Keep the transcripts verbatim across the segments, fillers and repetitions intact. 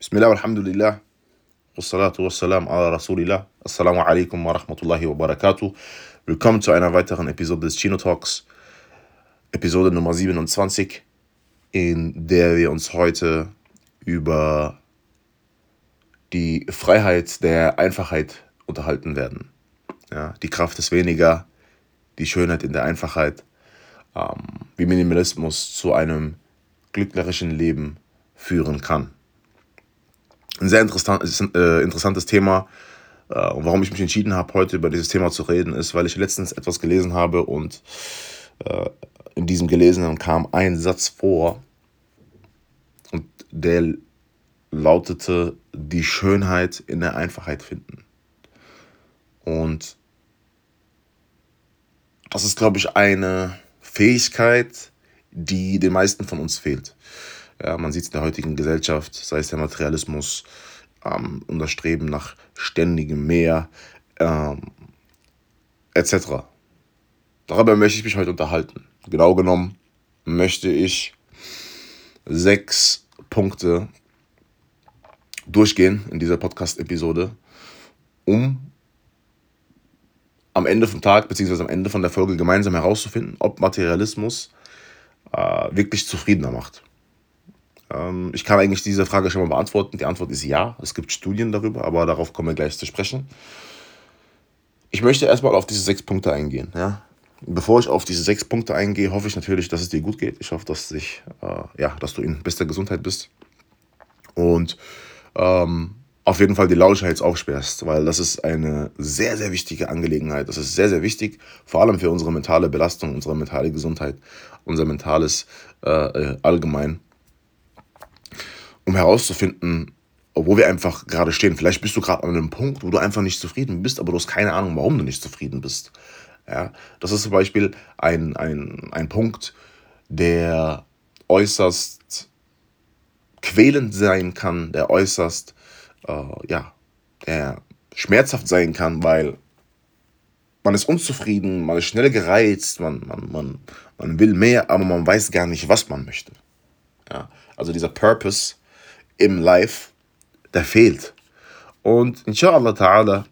Bismillah, alhamdulillah, wassalatu wassalam ala rasulillah, assalamu alaikum wa rahmatullahi wa barakatuh. Willkommen zu einer weiteren Episode des Chino Talks, Episode Nummer siebenundzwanzig, in der wir uns heute über die Freiheit der Einfachheit unterhalten werden. Ja, die Kraft des Weniger, die Schönheit in der Einfachheit, ähm, wie Minimalismus zu einem glücklicheren Leben führen kann. Ein sehr interessant, äh, interessantes Thema. Äh, und warum ich mich entschieden habe, heute über dieses Thema zu reden, ist, weil ich letztens etwas gelesen habe und äh, in diesem Gelesenen kam ein Satz vor und der lautete: die Schönheit in der Einfachheit finden. Und das ist, glaube ich, eine Fähigkeit, die den meisten von uns fehlt. Ja, man sieht es in der heutigen Gesellschaft, sei es der Materialismus ähm, und das Streben nach ständigem Mehr, ähm, et cetera. Darüber möchte ich mich heute unterhalten. Genau genommen möchte ich sechs Punkte durchgehen in dieser Podcast-Episode, um am Ende vom Tag bzw. am Ende von der Folge gemeinsam herauszufinden, ob Materialismus äh, wirklich zufriedener macht. Ähm, ich kann eigentlich diese Frage schon mal beantworten. Die Antwort ist ja. Es gibt Studien darüber, aber darauf kommen wir gleich zu sprechen. Ich möchte erstmal auf diese sechs Punkte eingehen. Ja? Bevor ich auf diese sechs Punkte eingehe, hoffe ich natürlich, dass es dir gut geht. Ich hoffe, dass, dich, äh, ja, dass du in bester Gesundheit bist. Und ähm, auf jeden Fall die Lauscher jetzt aufsperrst, weil das ist eine sehr, sehr wichtige Angelegenheit. Das ist sehr, sehr wichtig, vor allem für unsere mentale Belastung, unsere mentale Gesundheit, unser mentales äh, allgemein, um herauszufinden, wo wir einfach gerade stehen. Vielleicht bist du gerade an einem Punkt, wo du einfach nicht zufrieden bist, aber du hast keine Ahnung, warum du nicht zufrieden bist. Ja, das ist zum Beispiel ein, ein, ein Punkt, der äußerst quälend sein kann, der äußerst äh, ja, der schmerzhaft sein kann, weil man ist unzufrieden, man ist schnell gereizt, man, man, man, man will mehr, aber man weiß gar nicht, was man möchte. Ja, also dieser Purpose im Life, der fehlt. Und inshallah ta'ala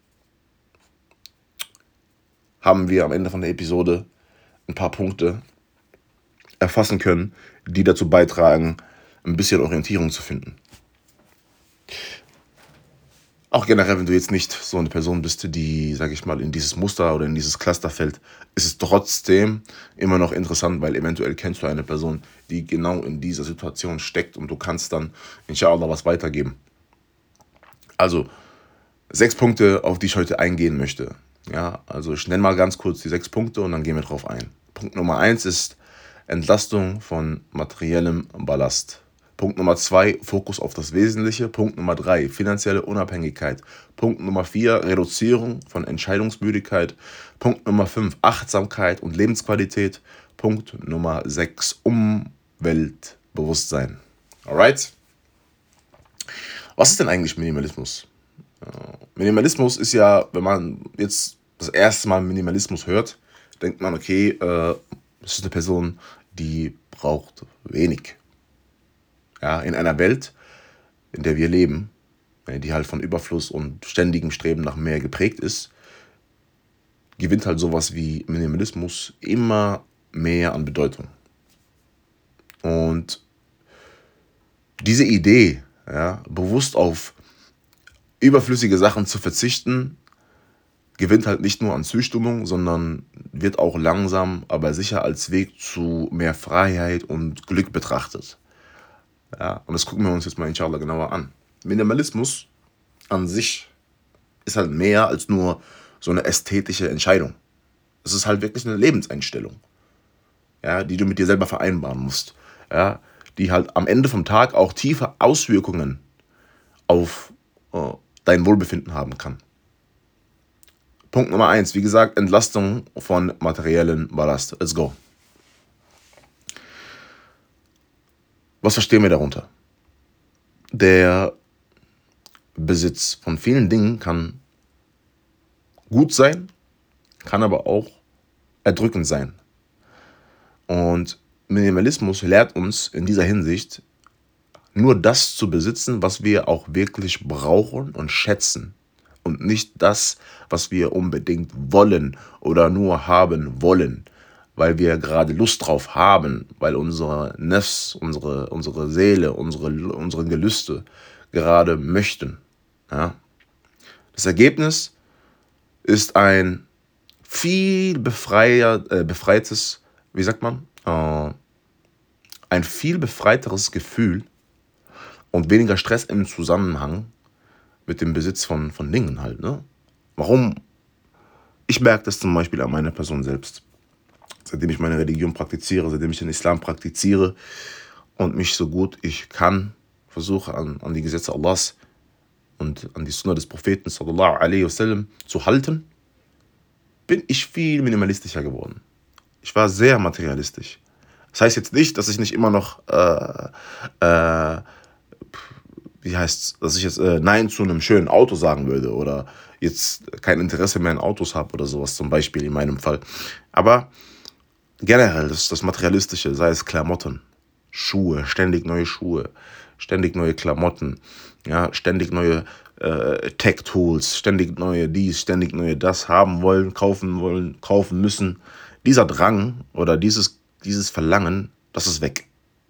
haben wir am Ende von der Episode ein paar Punkte erfassen können, die dazu beitragen, ein bisschen Orientierung zu finden. Auch generell, wenn du jetzt nicht so eine Person bist, die, sage ich mal, in dieses Muster oder in dieses Cluster fällt, ist es trotzdem immer noch interessant, weil eventuell kennst du eine Person, die genau in dieser Situation steckt und du kannst dann inshallah was weitergeben. Also, sechs Punkte, auf die ich heute eingehen möchte. Ja, also ich nenne mal ganz kurz die sechs Punkte und dann gehen wir drauf ein. Punkt Nummer eins ist Entlastung von materiellem Ballast. Punkt Nummer zwei, Fokus auf das Wesentliche. Punkt Nummer drei, finanzielle Unabhängigkeit. Punkt Nummer vier, Reduzierung von Entscheidungsmüdigkeit. Punkt Nummer fünf, Achtsamkeit und Lebensqualität. Punkt Nummer sechs, Umweltbewusstsein. Alright? Was ist denn eigentlich Minimalismus? Minimalismus ist ja, wenn man jetzt das erste Mal Minimalismus hört, denkt man, okay, äh, das ist eine Person, die braucht wenig. Ja, in einer Welt, in der wir leben, die halt von Überfluss und ständigem Streben nach mehr geprägt ist, gewinnt halt sowas wie Minimalismus immer mehr an Bedeutung. Und diese Idee, ja, bewusst auf überflüssige Sachen zu verzichten, gewinnt halt nicht nur an Zustimmung, sondern wird auch langsam, aber sicher als Weg zu mehr Freiheit und Glück betrachtet. Ja, und das gucken wir uns jetzt mal inshallah genauer an. Minimalismus an sich ist halt mehr als nur so eine ästhetische Entscheidung. Es ist halt wirklich eine Lebenseinstellung, ja, die du mit dir selber vereinbaren musst. Ja, die halt am Ende vom Tag auch tiefe Auswirkungen auf äh, dein Wohlbefinden haben kann. Punkt Nummer eins, wie gesagt, Entlastung von materiellen Ballast. Let's go. Was verstehen wir darunter? Der Besitz von vielen Dingen kann gut sein, kann aber auch erdrückend sein. Und Minimalismus lehrt uns in dieser Hinsicht, nur das zu besitzen, was wir auch wirklich brauchen und schätzen. Und nicht das, was wir unbedingt wollen oder nur haben wollen, weil wir gerade Lust drauf haben, weil unsere Nefs, unsere, unsere Seele, unsere, unsere Gelüste gerade möchten. Ja? Das Ergebnis ist ein viel befreier, äh, befreites, wie sagt man, äh, ein viel befreiteres Gefühl und weniger Stress im Zusammenhang mit dem Besitz von, von Dingen halt. Ne? Warum? Ich merke das zum Beispiel an meiner Person selbst. Seitdem ich meine Religion praktiziere, seitdem ich den Islam praktiziere und mich so gut ich kann versuche an, an die Gesetze Allahs und an die Sunna des Propheten sallallahu alaihi wasallam zu halten, bin ich viel minimalistischer geworden. Ich war sehr materialistisch. Das heißt jetzt nicht, dass ich nicht immer noch, äh, äh, wie heißt's, dass ich jetzt äh, Nein zu einem schönen Auto sagen würde oder jetzt kein Interesse mehr an Autos habe oder sowas zum Beispiel in meinem Fall. Aber generell das, das Materialistische, sei es Klamotten, Schuhe, ständig neue Schuhe, ständig neue Klamotten, ja, ständig neue äh, Tech-Tools, ständig neue dies, ständig neue das haben wollen, kaufen wollen, kaufen müssen. Dieser Drang oder dieses, dieses Verlangen, das ist weg.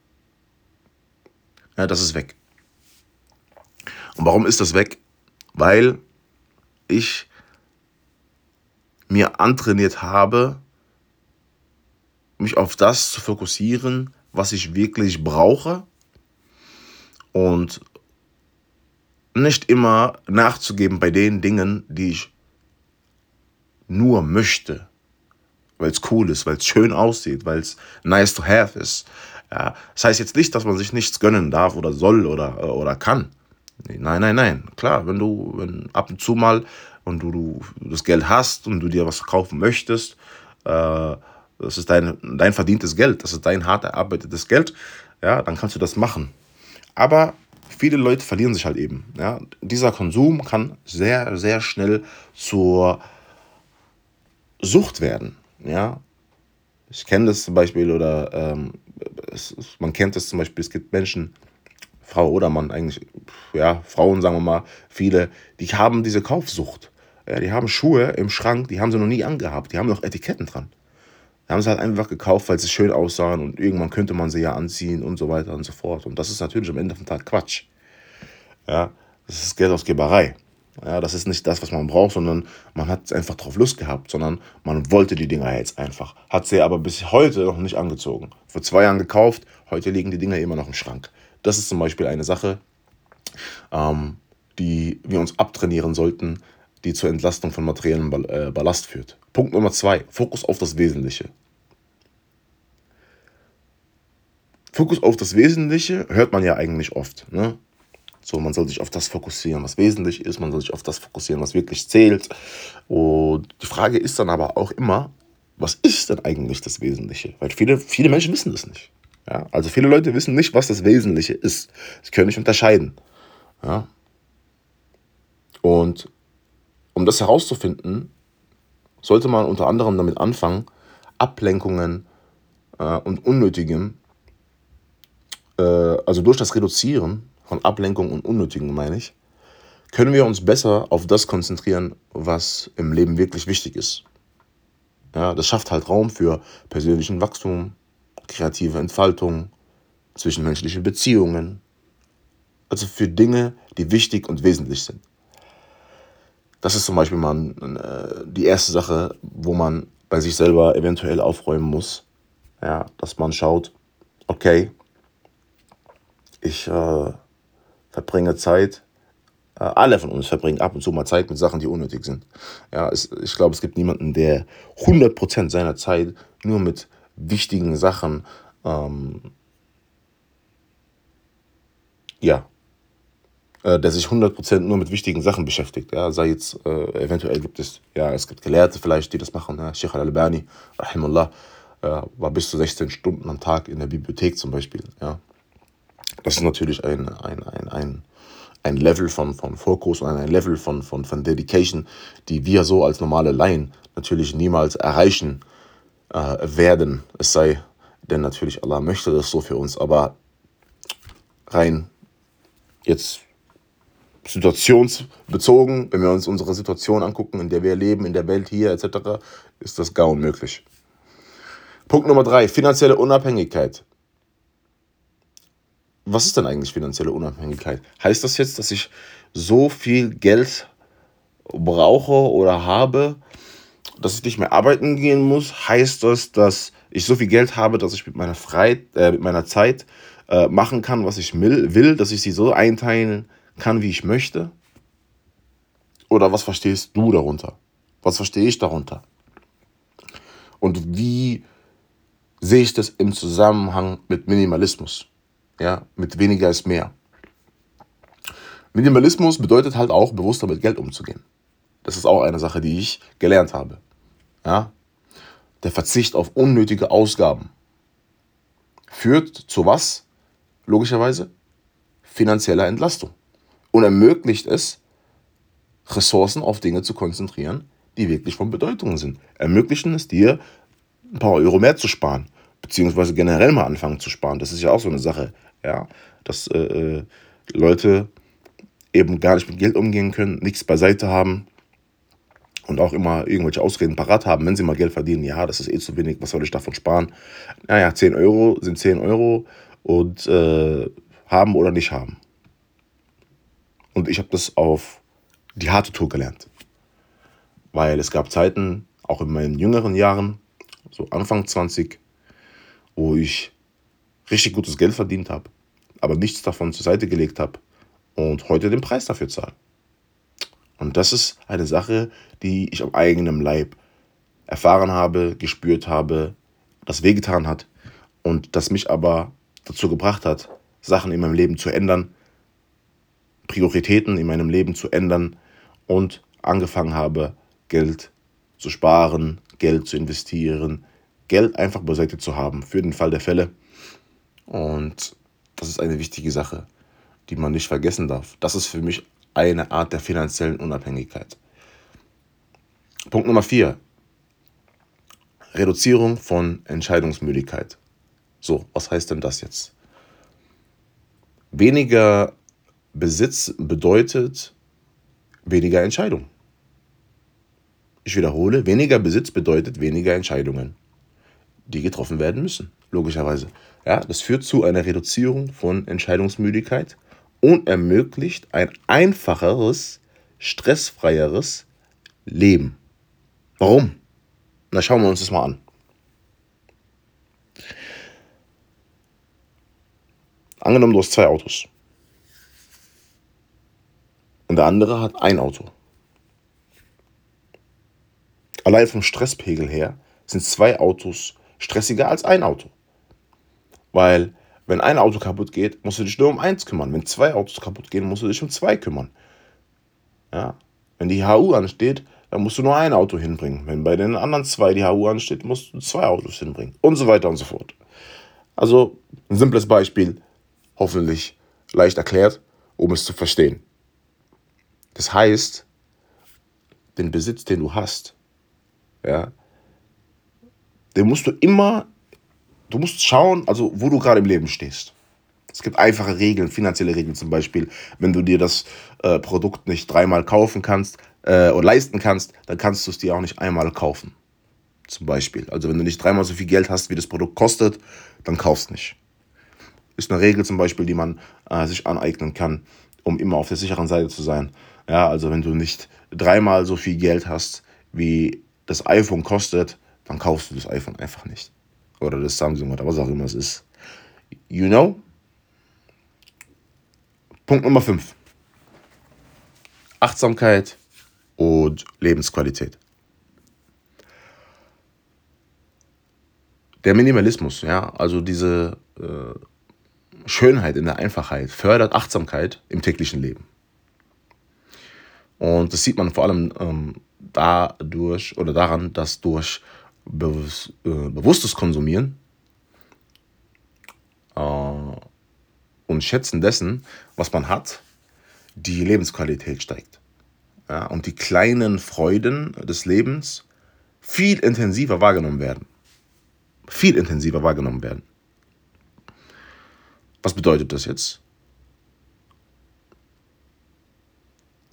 Ja, das ist weg. Und warum ist das weg? Weil ich mir antrainiert habe, mich auf das zu fokussieren, was ich wirklich brauche und nicht immer nachzugeben bei den Dingen, die ich nur möchte, weil es cool ist, weil es schön aussieht, weil es nice to have ist. Ja, das heißt jetzt nicht, dass man sich nichts gönnen darf oder soll oder, oder kann. Nein, nein, nein. Klar, wenn du wenn ab und zu mal und du, du das Geld hast und du dir was kaufen möchtest, äh, das ist dein, dein verdientes Geld, das ist dein hart erarbeitetes Geld, ja, dann kannst du das machen. Aber viele Leute verlieren sich halt eben. Ja. Dieser Konsum kann sehr, sehr schnell zur Sucht werden. Ja. Ich kenne das zum Beispiel oder ähm, es, man kennt das zum Beispiel, es gibt Menschen, Frau oder Mann eigentlich, ja, Frauen sagen wir mal, viele, die haben diese Kaufsucht. Ja, die haben Schuhe im Schrank, die haben sie noch nie angehabt, die haben noch Etiketten dran. Die haben sie halt einfach gekauft, weil sie schön aussahen und irgendwann könnte man sie ja anziehen und so weiter und so fort. Und das ist natürlich am Ende vom Tag Quatsch. Ja, das ist Geldausgeberei. Ja, das ist nicht das, was man braucht, sondern man hat einfach drauf Lust gehabt, sondern man wollte die Dinger jetzt einfach. Hat sie aber bis heute noch nicht angezogen. Vor zwei Jahren gekauft, heute liegen die Dinger immer noch im Schrank. Das ist zum Beispiel eine Sache, ähm, die wir uns abtrainieren sollten, die zur Entlastung von materiellem Ballast führt. Punkt Nummer zwei, Fokus auf das Wesentliche. Fokus auf das Wesentliche hört man ja eigentlich oft. Ne? So, man soll sich auf das fokussieren, was wesentlich ist, man soll sich auf das fokussieren, was wirklich zählt. Und die Frage ist dann aber auch immer, was ist denn eigentlich das Wesentliche? Weil viele, viele Menschen wissen das nicht. Ja? Also viele Leute wissen nicht, was das Wesentliche ist. Sie können nicht unterscheiden. Ja? Und um das herauszufinden, sollte man unter anderem damit anfangen, Ablenkungen äh, und Unnötigem, äh, also durch das Reduzieren von Ablenkung und Unnötigem, meine ich, können wir uns besser auf das konzentrieren, was im Leben wirklich wichtig ist. Ja, das schafft halt Raum für persönlichen Wachstum, kreative Entfaltung, zwischenmenschliche Beziehungen, also für Dinge, die wichtig und wesentlich sind. Das ist zum Beispiel mal äh, die erste Sache, wo man bei sich selber eventuell aufräumen muss. Ja, dass man schaut, okay, ich äh, verbringe Zeit, äh, alle von uns verbringen ab und zu mal Zeit mit Sachen, die unnötig sind. Ja, es, ich glaube, es gibt niemanden, der hundert Prozent seiner Zeit nur mit wichtigen Sachen, ähm, ja, der sich hundert Prozent nur mit wichtigen Sachen beschäftigt. Ja, sei jetzt, äh, eventuell gibt es, ja, es gibt Gelehrte vielleicht, die das machen. Ja, Sheikh al-Albani, rahimahullah, äh, war bis zu sechzehn Stunden am Tag in der Bibliothek zum Beispiel. Ja. Das ist natürlich ein, ein, ein, ein, ein Level von, von Fokus und ein Level von, von, von Dedication, die wir so als normale Laien natürlich niemals erreichen äh, werden. Es sei denn natürlich, Allah möchte das so für uns, aber rein Jetzt situationsbezogen, wenn wir uns unsere Situation angucken, in der wir leben, in der Welt hier et cetera, ist das gar unmöglich. Punkt Nummer drei, finanzielle Unabhängigkeit. Was ist denn eigentlich finanzielle Unabhängigkeit? Heißt das jetzt, dass ich so viel Geld brauche oder habe, dass ich nicht mehr arbeiten gehen muss? Heißt das, dass ich so viel Geld habe, dass ich mit meiner Frei- äh, mit meiner Zeit äh, machen kann, was ich will, will, dass ich sie so einteilen kann, wie ich möchte? Oder was verstehst du darunter? Was verstehe ich darunter? Und wie sehe ich das im Zusammenhang mit Minimalismus? Ja, mit weniger ist mehr. Minimalismus bedeutet halt auch, bewusster mit Geld umzugehen. Das ist auch eine Sache, die ich gelernt habe. Ja? Der Verzicht auf unnötige Ausgaben führt zu was? Logischerweise finanzieller Entlastung. Und ermöglicht es, Ressourcen auf Dinge zu konzentrieren, die wirklich von Bedeutung sind. Ermöglichen es dir, ein paar Euro mehr zu sparen. Beziehungsweise generell mal anfangen zu sparen. Das ist ja auch so eine Sache, ja, dass äh, Leute eben gar nicht mit Geld umgehen können, nichts beiseite haben und auch immer irgendwelche Ausreden parat haben, wenn sie mal Geld verdienen. Ja, das ist eh zu wenig, was soll ich davon sparen? Naja, zehn Euro sind zehn Euro und äh, haben oder nicht haben. Und ich habe das auf die harte Tour gelernt. Weil es gab Zeiten, auch in meinen jüngeren Jahren, so Anfang zwanzig, wo ich richtig gutes Geld verdient habe, aber nichts davon zur Seite gelegt habe und heute den Preis dafür zahle. Und das ist eine Sache, die ich am eigenen Leib erfahren habe, gespürt habe, das wehgetan hat und das mich aber dazu gebracht hat, Sachen in meinem Leben zu ändern, Prioritäten in meinem Leben zu ändern und angefangen habe, Geld zu sparen, Geld zu investieren, Geld einfach beiseite zu haben für den Fall der Fälle. Und das ist eine wichtige Sache, die man nicht vergessen darf. Das ist für mich eine Art der finanziellen Unabhängigkeit. Punkt Nummer vier. Reduzierung von Entscheidungsmüdigkeit. So, was heißt denn das jetzt? Weniger Besitz bedeutet weniger Entscheidung. Ich wiederhole, weniger Besitz bedeutet weniger Entscheidungen, die getroffen werden müssen, logischerweise. Ja, das führt zu einer Reduzierung von Entscheidungsmüdigkeit und ermöglicht ein einfacheres, stressfreieres Leben. Warum? Na, schauen wir uns das mal an. Angenommen, du hast zwei Autos. Und der andere hat ein Auto. Allein vom Stresspegel her sind zwei Autos stressiger als ein Auto. Weil, wenn ein Auto kaputt geht, musst du dich nur um eins kümmern. Wenn zwei Autos kaputt gehen, musst du dich um zwei kümmern. Ja? Wenn die H U ansteht, dann musst du nur ein Auto hinbringen. Wenn bei den anderen zwei die H U ansteht, musst du zwei Autos hinbringen. Und so weiter und so fort. Also, ein simples Beispiel, hoffentlich leicht erklärt, um es zu verstehen. Das heißt, den Besitz, den du hast, ja, den musst du immer, du musst schauen, also wo du gerade im Leben stehst. Es gibt einfache Regeln, finanzielle Regeln zum Beispiel. Wenn du dir das äh, Produkt nicht dreimal kaufen kannst äh, oder leisten kannst, dann kannst du es dir auch nicht einmal kaufen. Zum Beispiel. Also wenn du nicht dreimal so viel Geld hast, wie das Produkt kostet, dann kaufst nicht. Ist eine Regel zum Beispiel, die man äh, sich aneignen kann, um immer auf der sicheren Seite zu sein. Ja, also wenn du nicht dreimal so viel Geld hast, wie das iPhone kostet, dann kaufst du das iPhone einfach nicht. Oder das Samsung oder was auch immer es ist. You know? Punkt Nummer fünf. Achtsamkeit und Lebensqualität. Der Minimalismus, ja, also diese äh, Schönheit in der Einfachheit, fördert Achtsamkeit im täglichen Leben. Und das sieht man vor allem ähm, dadurch oder daran, dass durch bewusst, äh, bewusstes Konsumieren äh, und Schätzen dessen, was man hat, die Lebensqualität steigt. Ja, und die kleinen Freuden des Lebens viel intensiver wahrgenommen werden. Viel intensiver wahrgenommen werden. Was bedeutet das jetzt?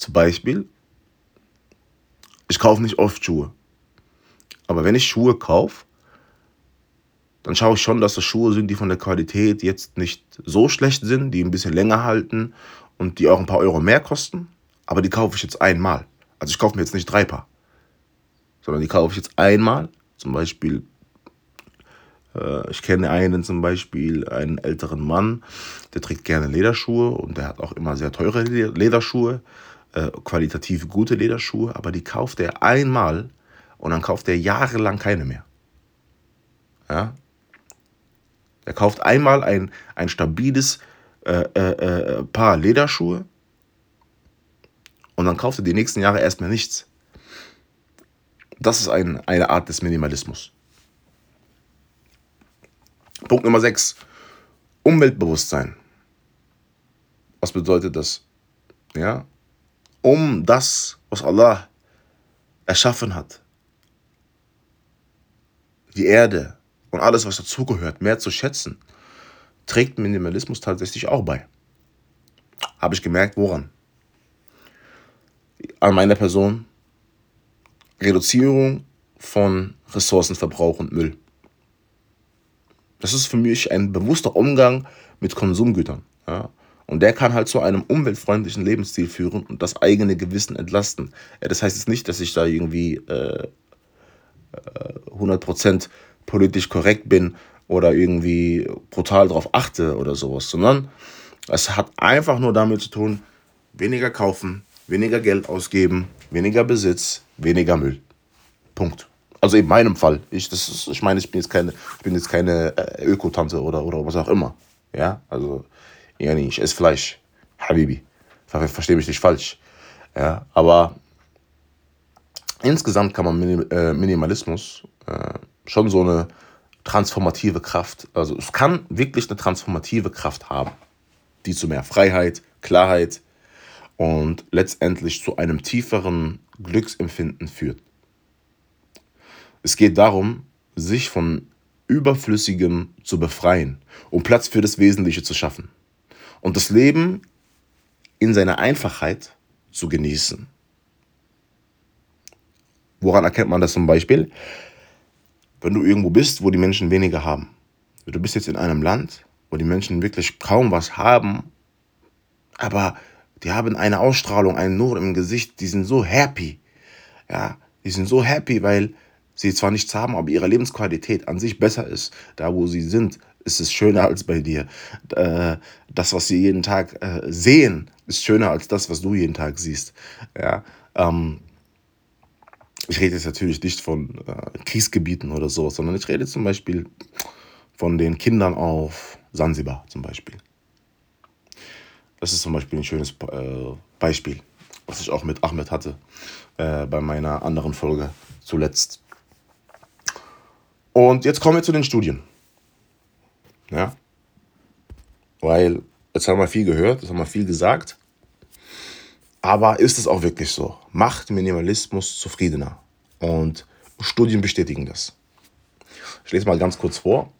Zum Beispiel, ich kaufe nicht oft Schuhe. Aber wenn ich Schuhe kaufe, dann schaue ich schon, dass das Schuhe sind, die von der Qualität jetzt nicht so schlecht sind, die ein bisschen länger halten und die auch ein paar Euro mehr kosten. Aber die kaufe ich jetzt einmal. Also ich kaufe mir jetzt nicht drei Paar, sondern die kaufe ich jetzt einmal. Zum Beispiel, äh, ich kenne einen zum Beispiel, einen älteren Mann, der trägt gerne Lederschuhe und der hat auch immer sehr teure Lederschuhe, äh, qualitativ gute Lederschuhe, aber die kauft er einmal und dann kauft er jahrelang keine mehr. Ja? Er kauft einmal ein, ein stabiles äh, äh, äh, Paar Lederschuhe und dann kauft er die nächsten Jahre erstmal nichts. Das ist ein, eine Art des Minimalismus. Punkt Nummer sechs. Umweltbewusstsein. Was bedeutet das? Ja? Um das, was Allah erschaffen hat, die Erde und alles, was dazugehört, mehr zu schätzen, trägt Minimalismus tatsächlich auch bei. Habe ich gemerkt, woran? An meiner Person. Reduzierung von Ressourcenverbrauch und Müll. Das ist für mich ein bewusster Umgang mit Konsumgütern. Ja? Und der kann halt zu einem umweltfreundlichen Lebensstil führen und das eigene Gewissen entlasten. Ja, das heißt jetzt nicht, dass ich da irgendwie äh, hundert Prozent politisch korrekt bin oder irgendwie brutal darauf achte oder sowas, sondern es hat einfach nur damit zu tun, weniger kaufen, weniger Geld ausgeben, weniger Besitz, weniger Müll. Punkt. Also in meinem Fall. Ich, das ist, ich meine, ich bin jetzt keine, ich bin jetzt keine äh, Ökotante oder, oder was auch immer. Ja, also ja, nee, ich esse Fleisch. Habibi. Ver Verstehe mich nicht falsch. Ja, aber insgesamt kann man Minim äh, Minimalismus äh, schon so eine transformative Kraft, also es kann wirklich eine transformative Kraft haben, die zu mehr Freiheit, Klarheit und letztendlich zu einem tieferen Glücksempfinden führt. Es geht darum, sich von Überflüssigem zu befreien, um Platz für das Wesentliche zu schaffen und das Leben in seiner Einfachheit zu genießen. Woran erkennt man das zum Beispiel? Wenn du irgendwo bist, wo die Menschen weniger haben. Du bist jetzt in einem Land, wo die Menschen wirklich kaum was haben, aber die haben eine Ausstrahlung, einen Nur im Gesicht, die sind so happy. Ja, die sind so happy, weil sie zwar nichts haben, aber ihre Lebensqualität an sich besser ist. Da, wo sie sind, ist es schöner als bei dir. Das, was sie jeden Tag sehen, ist schöner als das, was du jeden Tag siehst. Ja, ähm, ich rede jetzt natürlich nicht von äh, Kriegsgebieten oder so, sondern ich rede zum Beispiel von den Kindern auf Sansibar zum Beispiel. Das ist zum Beispiel ein schönes äh, Beispiel, was ich auch mit Ahmed hatte äh, bei meiner anderen Folge zuletzt. Und jetzt kommen wir zu den Studien. Ja? Weil jetzt haben wir viel gehört, jetzt haben wir viel gesagt. Aber ist es auch wirklich so? Macht Minimalismus zufriedener? Und Studien bestätigen das. Ich lese mal ganz kurz vor.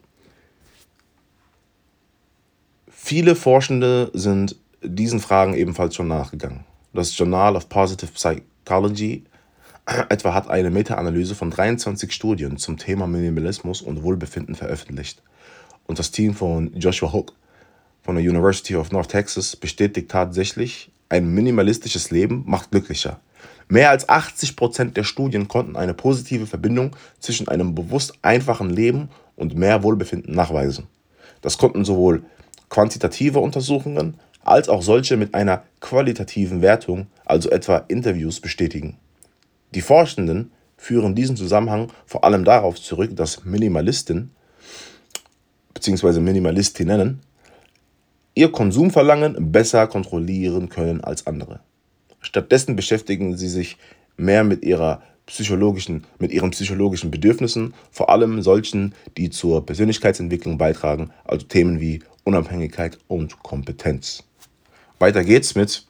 Viele Forschende sind diesen Fragen ebenfalls schon nachgegangen. Das Journal of Positive Psychology etwa hat eine Meta-Analyse von dreiundzwanzig Studien zum Thema Minimalismus und Wohlbefinden veröffentlicht. Und das Team von Joshua Hook von der University of North Texas bestätigt tatsächlich, ein minimalistisches Leben macht glücklicher. Mehr als achtzig Prozent der Studien konnten eine positive Verbindung zwischen einem bewusst einfachen Leben und mehr Wohlbefinden nachweisen. Das konnten sowohl quantitative Untersuchungen als auch solche mit einer qualitativen Wertung, also etwa Interviews, bestätigen. Die Forschenden führen diesen Zusammenhang vor allem darauf zurück, dass Minimalisten bzw. Minimalistinnen ihr Konsumverlangen besser kontrollieren können als andere. Stattdessen beschäftigen sie sich mehr mit, ihrer psychologischen, mit ihren psychologischen Bedürfnissen, vor allem solchen, die zur Persönlichkeitsentwicklung beitragen, also Themen wie Unabhängigkeit und Kompetenz. Weiter geht's mit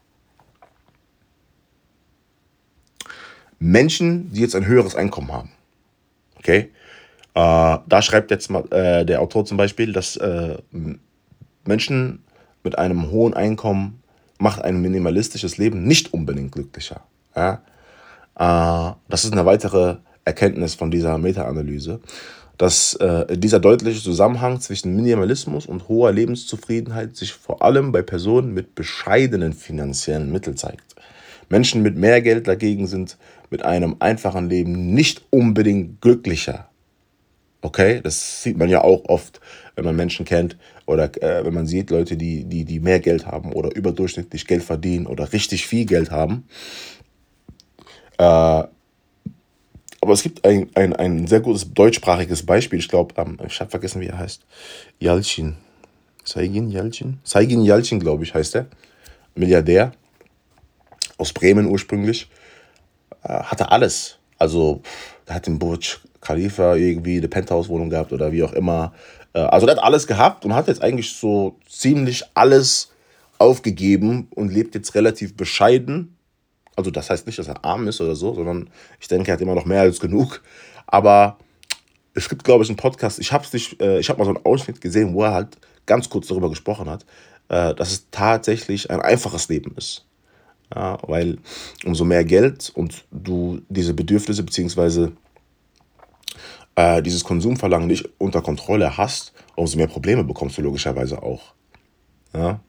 Menschen, die jetzt ein höheres Einkommen haben. Okay? Äh, da schreibt jetzt mal äh, der Autor zum Beispiel, dass äh, Menschen mit einem hohen Einkommen macht ein minimalistisches Leben nicht unbedingt glücklicher. Ja? Äh, das ist eine weitere Erkenntnis von dieser Meta-Analyse, dass äh, dieser deutliche Zusammenhang zwischen Minimalismus und hoher Lebenszufriedenheit sich vor allem bei Personen mit bescheidenen finanziellen Mitteln zeigt. Menschen mit mehr Geld dagegen sind mit einem einfachen Leben nicht unbedingt glücklicher. Okay, das sieht man ja auch oft, wenn man Menschen kennt oder äh, wenn man sieht, Leute, die, die, die mehr Geld haben oder überdurchschnittlich Geld verdienen oder richtig viel Geld haben. Äh, aber es gibt ein, ein, ein sehr gutes deutschsprachiges Beispiel. Ich glaube, ähm, ich habe vergessen, wie er heißt. Yalcin. Saigin Yalcin? Saigin Yalcin, glaube ich, heißt er. Milliardär. Aus Bremen ursprünglich. Äh, hatte alles. Also, er hat den Burj Khalifa irgendwie, eine Penthouse-Wohnung gehabt oder wie auch immer. Äh, also, der hat alles gehabt und hat jetzt eigentlich so ziemlich alles aufgegeben und lebt jetzt relativ bescheiden. Also, das heißt nicht, dass er arm ist oder so, sondern ich denke, er hat immer noch mehr als genug. Aber es gibt, glaube ich, einen Podcast. Ich habe es nicht, äh, ich habe mal so einen Ausschnitt gesehen, wo er halt ganz kurz darüber gesprochen hat, äh, dass es tatsächlich ein einfaches Leben ist. Ja, weil umso mehr Geld und du diese Bedürfnisse beziehungsweise äh, dieses Konsumverlangen nicht unter Kontrolle hast, umso mehr Probleme bekommst du logischerweise auch. Ja?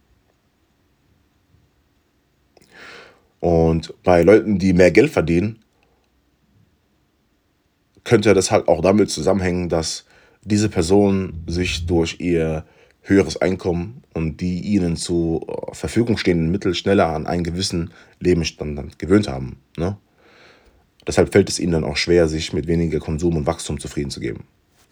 Und bei Leuten, die mehr Geld verdienen, könnte das halt auch damit zusammenhängen, dass diese Personen sich durch ihr höheres Einkommen und die ihnen zur Verfügung stehenden Mittel schneller an einen gewissen Lebensstandard gewöhnt haben. Ne? Deshalb fällt es ihnen dann auch schwer, sich mit weniger Konsum und Wachstum zufrieden zu geben.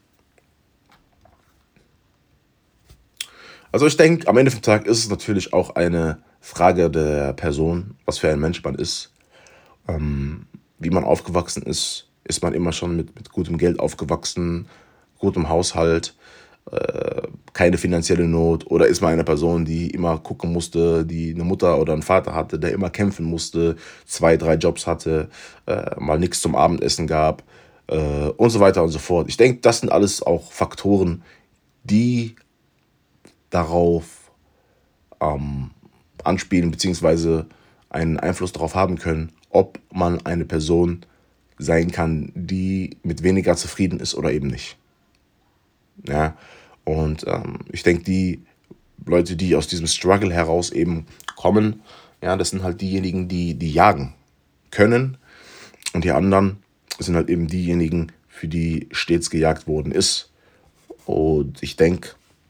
Also ich denke, am Ende vom Tag ist es natürlich auch eine Frage der Person, was für ein Mensch man ist, ähm, wie man aufgewachsen ist. Ist man immer schon mit, mit gutem Geld aufgewachsen, gutem Haushalt, äh, keine finanzielle Not? Oder ist man eine Person, die immer gucken musste, die eine Mutter oder einen Vater hatte, der immer kämpfen musste, zwei, drei Jobs hatte, äh, mal nichts zum Abendessen gab äh, und so weiter und so fort. Ich denke, das sind alles auch Faktoren, die darauf ähm, anspielen, beziehungsweise einen Einfluss darauf haben können, ob man eine Person sein kann, die mit weniger zufrieden ist oder eben nicht. Ja, und ähm, ich denke, die Leute, die aus diesem Struggle heraus eben kommen, ja, das sind halt diejenigen, die, die jagen können und die anderen sind halt eben diejenigen, für die stets gejagt worden ist. Und ich denke,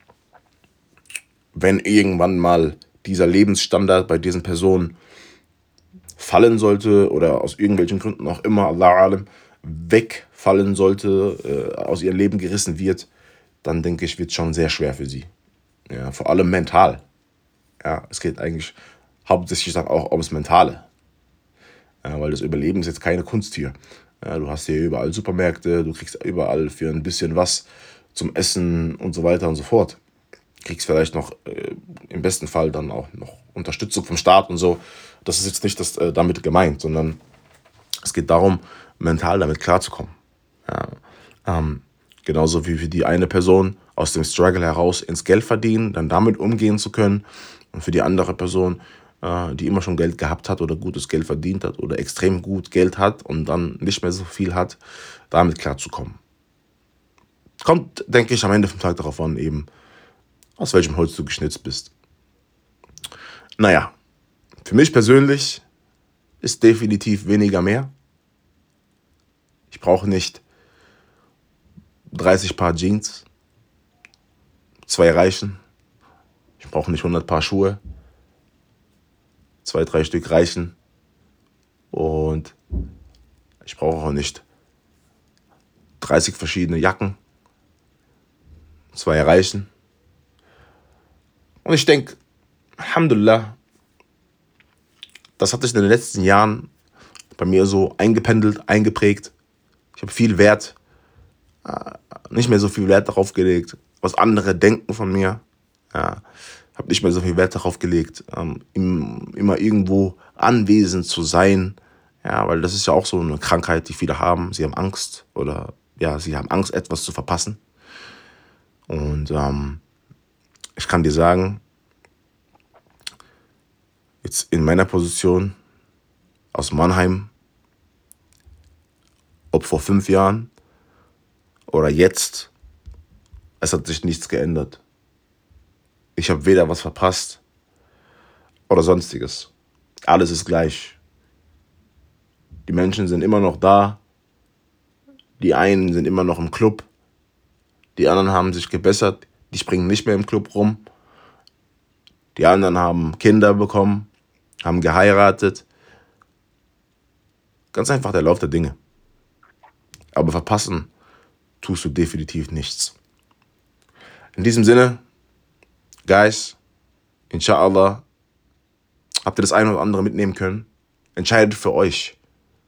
wenn irgendwann mal dieser Lebensstandard bei diesen Personen fallen sollte oder aus irgendwelchen Gründen auch immer, Allah alam, wegfallen sollte, äh, aus ihrem Leben gerissen wird, dann denke ich, wird es schon sehr schwer für sie. Ja, vor allem mental. Ja, es geht eigentlich hauptsächlich dann auch ums Mentale. Ja, weil das Überleben ist jetzt keine Kunst hier. Ja, du hast hier überall Supermärkte, du kriegst überall für ein bisschen was zum Essen und so weiter und so fort. Kriegst vielleicht noch äh, im besten Fall dann auch noch Unterstützung vom Staat und so. Das ist jetzt nicht das, äh, damit gemeint, sondern es geht darum, mental damit klarzukommen. Ja, ähm, genauso wie für die eine Person aus dem Struggle heraus ins Geld verdienen, dann damit umgehen zu können. Und für die andere Person, äh, die immer schon Geld gehabt hat oder gutes Geld verdient hat oder extrem gut Geld hat und dann nicht mehr so viel hat, damit klarzukommen. Kommt, denke ich, am Ende vom Tag darauf an, eben, aus welchem Holz du geschnitzt bist. Naja, für mich persönlich ist definitiv weniger mehr. Ich brauche nicht dreißig Paar Jeans, zwei reichen. Ich brauche nicht hundert Paar Schuhe, zwei, drei Stück reichen. Und ich brauche auch nicht dreißig verschiedene Jacken, zwei reichen. Und ich denke, Alhamdulillah, das hat sich in den letzten Jahren bei mir so eingependelt, eingeprägt. Ich habe viel Wert, äh, nicht mehr so viel Wert darauf gelegt, was andere denken von mir. Ja, habe nicht mehr so viel Wert darauf gelegt, ähm, im, immer irgendwo anwesend zu sein. Ja, weil das ist ja auch so eine Krankheit, die viele haben. Sie haben Angst oder ja, sie haben Angst, etwas zu verpassen. Und ähm, ich kann dir sagen, Jetzt in meiner Position aus Mannheim, ob vor fünf Jahren oder jetzt, es hat sich nichts geändert. Ich habe weder was verpasst oder sonstiges. Alles ist gleich. Die Menschen sind immer noch da. Die einen sind immer noch im Club. Die anderen haben sich gebessert. Die springen nicht mehr im Club rum. Die anderen haben Kinder bekommen, haben geheiratet. Ganz einfach der Lauf der Dinge. Aber verpassen tust du definitiv nichts. In diesem Sinne, Guys, inshallah, habt ihr das eine oder andere mitnehmen können? Entscheidet für euch.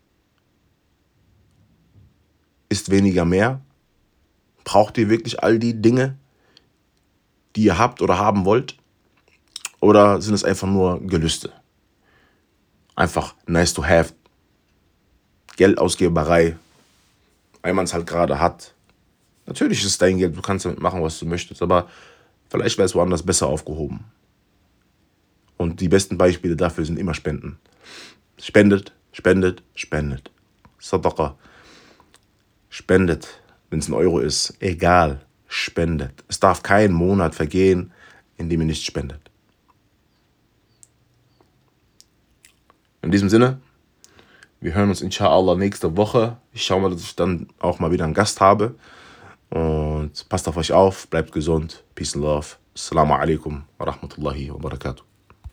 Ist weniger mehr? Braucht ihr wirklich all die Dinge, die ihr habt oder haben wollt? Oder sind es einfach nur Gelüste? Einfach nice to have. Geldausgeberei, weil man es halt gerade hat. Natürlich ist es dein Geld, du kannst damit machen, was du möchtest, aber vielleicht wäre es woanders besser aufgehoben. Und die besten Beispiele dafür sind immer Spenden. Spendet, spendet, spendet. Sadaqa. Spendet, wenn es ein Euro ist, egal, spendet. Es darf kein Monat vergehen, in dem ihr nicht spendet. In diesem Sinne, wir hören uns inshallah nächste Woche. Ich schaue mal, dass ich dann auch mal wieder einen Gast habe. Und passt auf euch auf, bleibt gesund. Peace and Love. Assalamu alaikum wa rahmatullahi wa barakatuh.